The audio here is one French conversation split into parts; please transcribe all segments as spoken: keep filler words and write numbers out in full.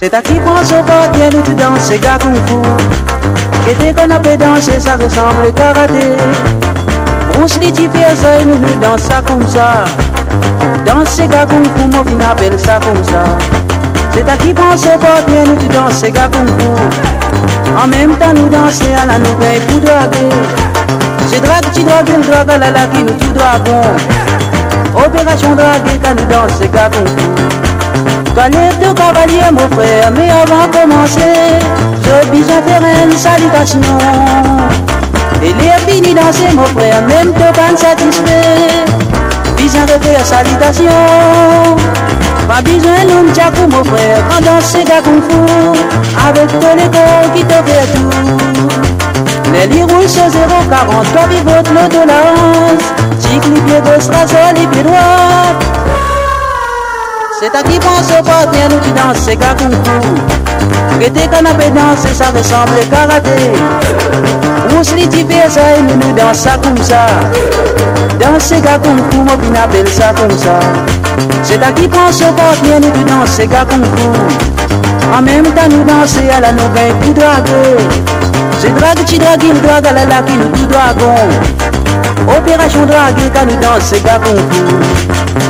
C'est à qui pense au bord, bien nous tu danses, c'est gars kung fu. Et dès qu'on a fait danser, ça ressemble au karaté. Bruce Lee, tu fais ça et nous nous danse ça comme ça. Dans ces gars kung fu, moi qui m'appelle ça comme ça. C'est à qui pense au bord, bien nous tu danses, c'est gars kung fu. En même temps nous danser à la nouvelle pour draguer. C'est drague, tu dragues, le drague à la la qui nous tu dragon. Opération draguer quand nous danse, c'est gars kung fu. Toi lève de cavalier mon frère, mais avant de commencer, je besoin faire une salutation. Et les fini danser mon frère, même te pas satisfait. Besoin de faire salutation. Pas besoin de nous tchakou mon frère, quand danser gars kung fu, avec tous les corps qui te fait tout. Les lits rouges sur zéro quarante, toi vive votre tolérance. Tic les pieds gauche, rasoir les pieds droits. C'est à qui pense au pas, bien nous qui danse, c'est gars kung fu. Rété canapé danser, ça ressemble au karaté. Bruce Lee, tu fais ça et nous nous danse ça comme ça. Danser gars kung fu, moi qui n'appelle ça comme ça. C'est à qui pense au pas, bien nous qui danse, c'est gars kung fu. En même temps nous danser à la nouvelle pour draguer. C'est drague, tu dragues, il drague à la la qui nous tout dragon. Opération draguer quand nous danse, c'est gars kung fu.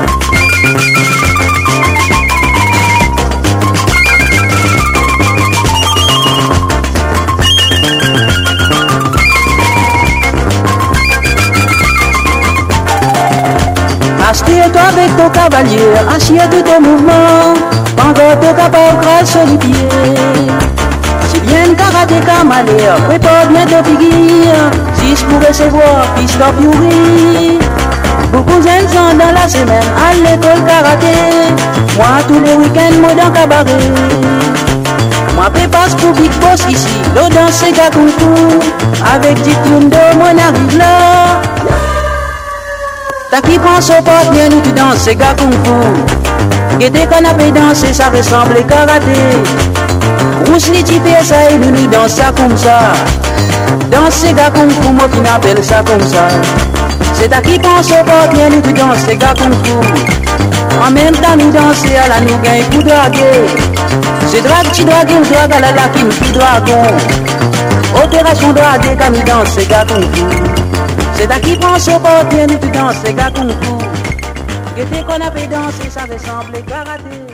Assieds-toi avec ton cavalier, assieds tout ton mouvement, pendant ton capable grâce sur les pieds. Si bien le karatéka malheur, prépare bien ton figure, si je pourrais recevoir, puis je t'en furie. Beaucoup jeunes sont dans la semaine à l'école karaté, moi tous les week-ends, moi dans cabaret. Moi prépare pour Big Boss ici, l'eau dans ces gars kung fu, avec dix clowns de moi n'arrive là. T'as qui pense au pas, bien nous tu danses, c'est gars kung fu. Guetter canapé danser, ça ressemble au karaté. Bruce Lee, tu fais ça et nous nous danse ça comme ça. Danser gars kung fu, moi qui n'appelle ça comme ça. C'est à qui pense au pas, bien nous tu danses, c'est gars kung fu. En même temps nous danser à la nous gagne pour draguer. C'est drague, tu dragues, le drague à la la qui nous tout dragon. Opération draguer quand nous danse, c'est gars kung fu. C'est à qui pense au pas, bien nous tu danses, c'est gars kung fu. Guetter qu'on a fait danser, ça ressemble au karaté.